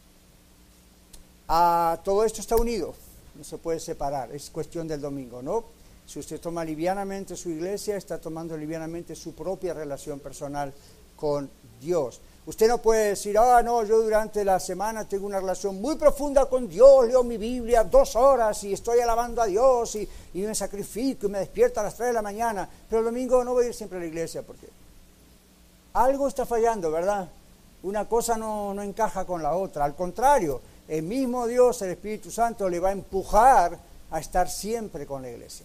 Ah, todo esto está unido, no se puede separar, es cuestión del domingo, ¿no? Si usted toma livianamente su iglesia, está tomando livianamente su propia relación personal con Dios. Usted no puede decir, ah, no, yo durante la semana tengo una relación muy profunda con Dios, leo mi Biblia dos horas y estoy alabando a Dios y, y me sacrifico y me despierto a las tres de la mañana, pero el domingo no voy a ir siempre a la iglesia porque algo está fallando, ¿verdad? Una cosa no, no encaja con la otra. Al contrario, el mismo Dios, el Espíritu Santo, le va a empujar a estar siempre con la iglesia.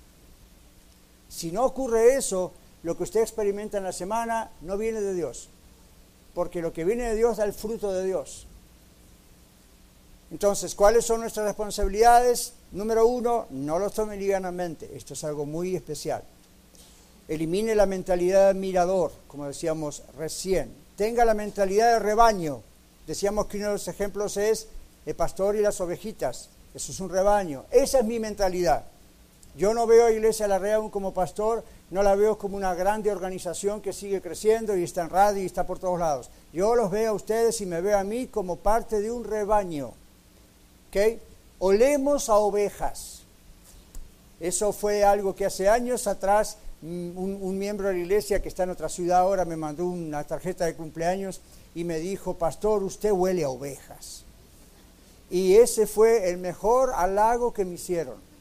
Si no ocurre eso, lo que usted experimenta en la semana no viene de Dios. Porque lo que viene de Dios da el fruto de Dios. Entonces, ¿cuáles son nuestras responsabilidades? Número uno, no los tome livianamente. Esto es algo muy especial. Elimine la mentalidad de mirador, como decíamos recién. Tenga la mentalidad de rebaño. Decíamos que uno de los ejemplos es el pastor y las ovejitas. Eso es un rebaño. Esa es mi mentalidad. Yo no veo a Iglesia La Red aún como pastor, no la veo como una grande organización que sigue creciendo y está en radio y está por todos lados. Yo los veo a ustedes y me veo a mí como parte de un rebaño. ¿Ok? Olemos a ovejas. Eso fue algo que hace años atrás un, un miembro de la iglesia que está en otra ciudad ahora me mandó una tarjeta de cumpleaños y me dijo, pastor, usted huele a ovejas. Y ese fue el mejor halago que me hicieron.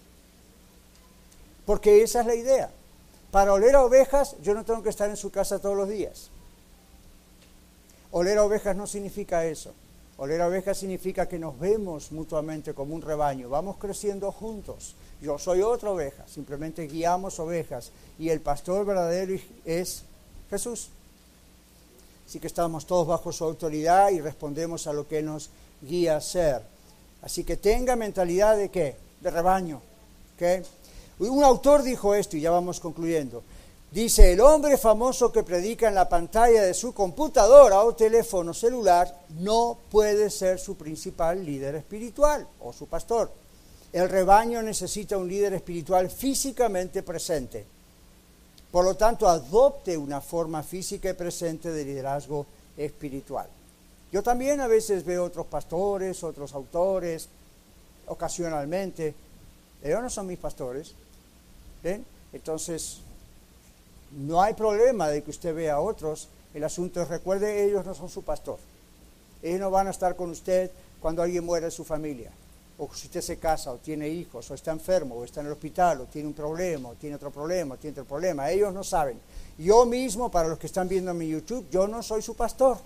Porque esa es la idea. Para oler a ovejas, yo no tengo que estar en su casa todos los días. Oler a ovejas no significa eso. Oler a ovejas significa que nos vemos mutuamente como un rebaño. Vamos creciendo juntos. Yo soy otra oveja. Simplemente guiamos ovejas. Y el pastor verdadero es Jesús. Así que estamos todos bajo su autoridad y respondemos a lo que Él nos guía a hacer. Así que tenga mentalidad de ¿qué? De rebaño. ¿Ok? Un autor dijo esto y ya vamos concluyendo. Dice, el hombre famoso que predica en la pantalla de su computadora o teléfono celular no puede ser su principal líder espiritual o su pastor. El rebaño necesita un líder espiritual físicamente presente. Por lo tanto, adopte una forma física y presente de liderazgo espiritual. Yo también a veces veo otros pastores, otros autores, ocasionalmente. Ellos no son mis pastores. ¿Ven? Entonces, no hay problema de que usted vea a otros. El asunto es, recuerde, ellos no son su pastor. Ellos no van a estar con usted cuando alguien muere de su familia. O si usted se casa, o tiene hijos, o está enfermo, o está en el hospital, o tiene un problema, o tiene otro problema, o tiene otro problema. Ellos no saben. Yo mismo, para los que están viendo en mi YouTube, yo no soy su pastor.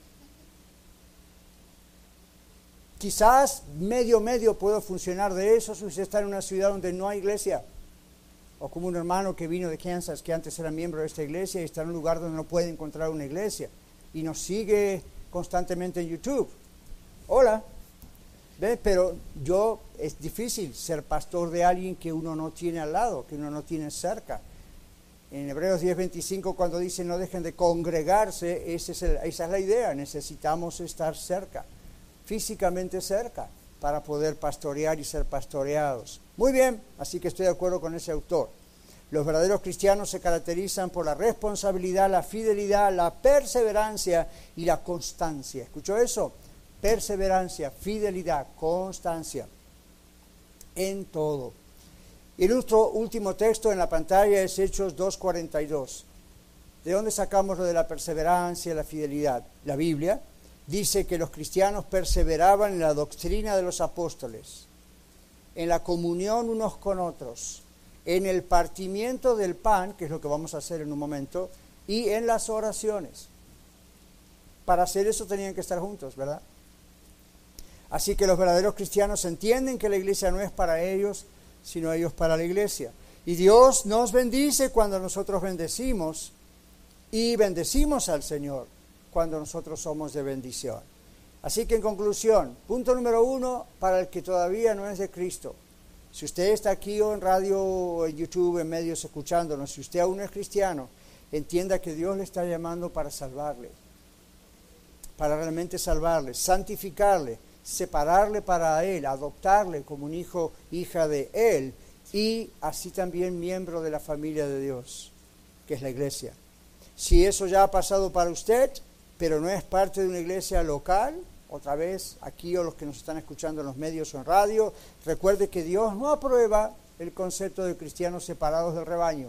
Quizás medio medio puedo funcionar de eso si usted está en una ciudad donde no hay iglesia. O como un hermano que vino de Kansas, que antes era miembro de esta iglesia y está en un lugar donde no puede encontrar una iglesia. Y nos sigue constantemente en YouTube. Hola. ¿Ve? Pero yo, es difícil ser pastor de alguien que uno no tiene al lado, que uno no tiene cerca. En Hebreos diez veinticinco, cuando dice no dejen de congregarse, ese es el, esa es la idea. Necesitamos estar cerca, físicamente cerca, para poder pastorear y ser pastoreados. Muy bien, así que estoy de acuerdo con ese autor. Los verdaderos cristianos se caracterizan por la responsabilidad, la fidelidad, la perseverancia y la constancia. ¿Escuchó eso? Perseverancia, fidelidad, constancia. en todo. Y el otro último texto en la pantalla es Hechos dos cuarenta y dos. ¿De dónde sacamos lo de la perseverancia y la fidelidad? La Biblia dice que los cristianos perseveraban en la doctrina de los apóstoles, en la comunión unos con otros, en el partimiento del pan, que es lo que vamos a hacer en un momento, y en las oraciones. Para hacer eso tenían que estar juntos, ¿verdad? Así que los verdaderos cristianos entienden que la iglesia no es para ellos, sino ellos para la iglesia. Y Dios nos bendice cuando nosotros bendecimos, y bendecimos al Señor cuando nosotros somos de bendición. Así que en conclusión, punto número uno, para el que todavía no es de Cristo. Si usted está aquí o en radio o en YouTube, en medios escuchándonos, si usted aún no es cristiano, entienda que Dios le está llamando para salvarle, para realmente salvarle, santificarle, separarle para Él, adoptarle como un hijo, hija de Él, y así también miembro de la familia de Dios, que es la iglesia. Si eso ya ha pasado para usted, pero no es parte de una iglesia local, otra vez aquí o los que nos están escuchando en los medios o en radio, recuerde que Dios no aprueba el concepto de cristianos separados del rebaño.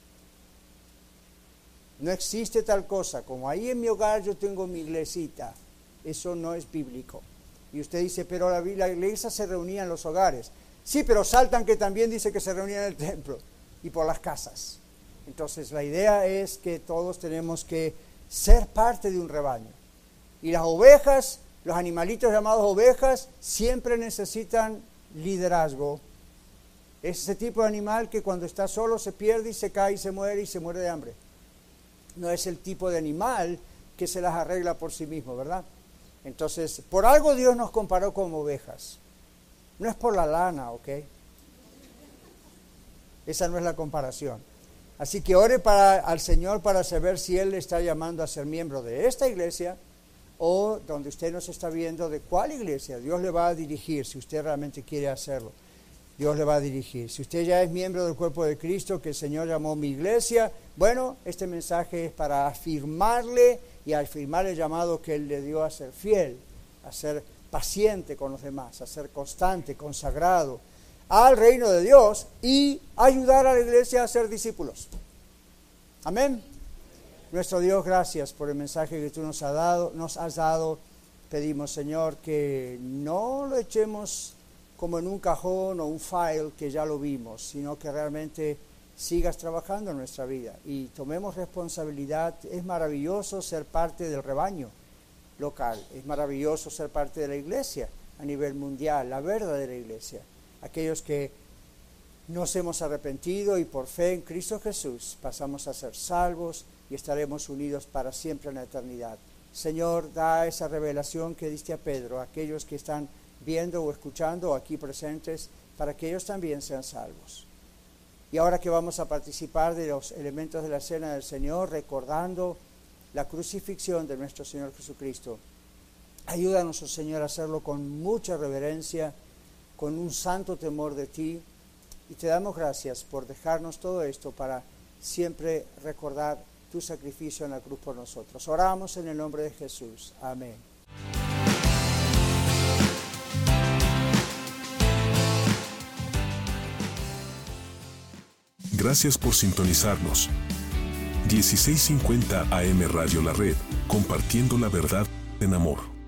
No existe tal cosa, como ahí en mi hogar yo tengo mi iglesita, eso no es bíblico. Y usted dice, pero la, la iglesia se reunía en los hogares. Sí, pero saltan que también dice que se reunía en el templo y por las casas. Entonces la idea es que todos tenemos que ser parte de un rebaño. Y las ovejas, los animalitos llamados ovejas, siempre necesitan liderazgo. Es ese tipo de animal que cuando está solo se pierde y se cae y se muere y se muere de hambre. No es el tipo de animal que se las arregla por sí mismo, ¿verdad? Entonces, por algo Dios nos comparó como ovejas. No es por la lana, ¿ok? Esa no es la comparación. Así que ore para, al Señor para saber si Él le está llamando a ser miembro de esta iglesia o donde usted nos está viendo, de cuál iglesia. Dios le va a dirigir si usted realmente quiere hacerlo. Dios le va a dirigir. Si usted ya es miembro del cuerpo de Cristo, que el Señor llamó mi iglesia, bueno, este mensaje es para afirmarle y afirmar el llamado que Él le dio a ser fiel, a ser paciente con los demás, a ser constante, consagrado al reino de Dios y ayudar a la iglesia a ser discípulos. Amén. Nuestro Dios, gracias por el mensaje que tú nos has dado, nos has dado. Pedimos, Señor, que no lo echemos como en un cajón o un file que ya lo vimos, sino que realmente sigas trabajando en nuestra vida y tomemos responsabilidad. Es maravilloso ser parte del rebaño local, es maravilloso ser parte de la iglesia a nivel mundial, la verdadera iglesia. Aquellos que nos hemos arrepentido y por fe en Cristo Jesús pasamos a ser salvos y estaremos unidos para siempre en la eternidad. Señor, da esa revelación que diste a Pedro, a aquellos que están viendo o escuchando o aquí presentes, para que ellos también sean salvos. Y ahora que vamos a participar de los elementos de la cena del Señor, recordando la crucifixión de nuestro Señor Jesucristo, ayúdanos, oh Señor, a hacerlo con mucha reverencia, con un santo temor de ti, y te damos gracias por dejarnos todo esto para siempre recordar tu sacrificio en la cruz por nosotros. Oramos en el nombre de Jesús. Amén. Gracias por sintonizarnos. dieciséis cincuenta A M Radio La Red, compartiendo la verdad en amor.